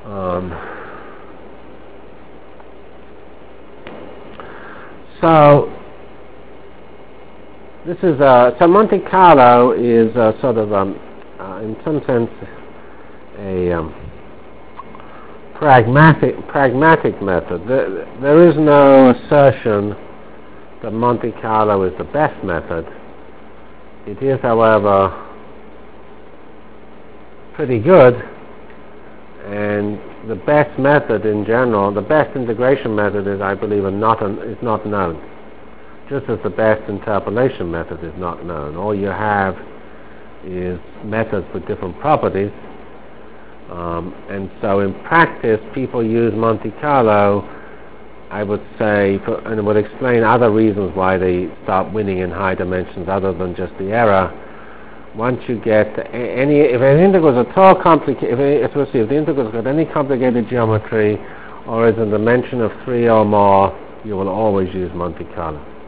So this is so Monte Carlo is sort of in some sense a pragmatic method. There is no assertion that Monte Carlo is the best method. It is, however, pretty good, and the best method in general, the best integration method is, I believe, is not known. Just as the best interpolation method is not known. All you have is methods with different properties, and so in practice people use Monte Carlo, I would say, and it would explain other reasons why they start winning in high dimensions other than just the error. Once you get if an integral is at all complicated, if the integral has got any complicated geometry or is a dimension of 3 or more, you will always use Monte Carlo.